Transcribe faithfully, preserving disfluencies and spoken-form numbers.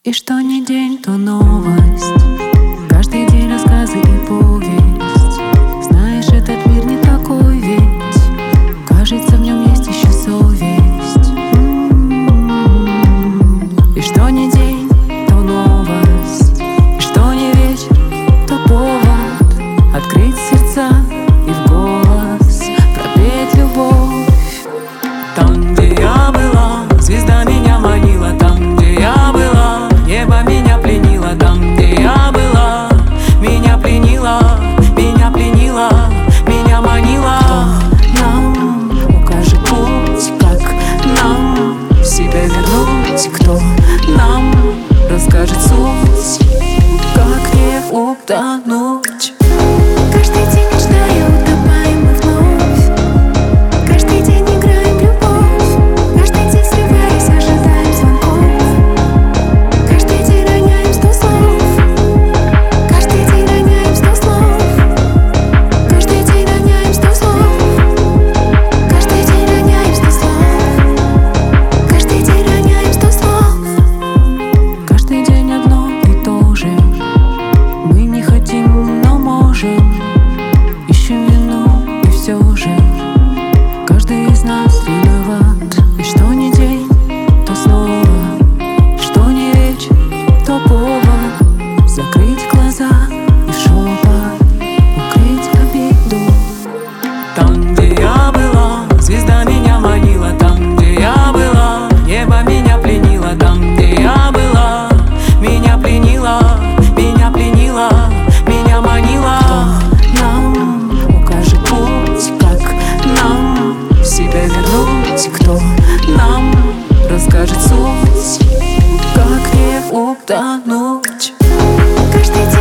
И что ни день, то новость. Каждый день рассказы и повесть. Знаешь, этот мир не такой ведь. Кажется, в нем есть еще совесть. М-м-м. И что ни день, то новость. И что ни вечер, то повод открыть сердца и в голос пропеть любовь. Там, где я была, звезда меня манила. Там, где я была, небо меня пленило. Там, где я была, меня пленила, меня пленила, меня манила. Кто нам укажет путь, как нам себя вернуть? Кто нам расскажет суть, как не утонуть? Каждый день мечтаю, утопаем мы вновь. Каждый день играем в любовь. Каждый день срываясь, ожидаем звонков. Каждый день роняем сто слов. Каждый день роняем сто слов. Каждый день роняем сто слов. Каждый день роняем сто слов. Каждый день роняем сто слов. Каждый день одно и то же. Мы не хотим, но можем. Ищем вину, и все же каждый из нас виноват. И что ни день, то снова. Что ни вечер, то повод закрыть глаза и в шепот укрыть обиду. Там, где я была, звезда меня манила. Там, где я была, небо меня пленило. Там, где я была, меня пленила, меня пленила, меня манила. Кто нам укажет путь, как нам себя вернуть? Кто нам расскажет суть, как не утонуть? Каждый день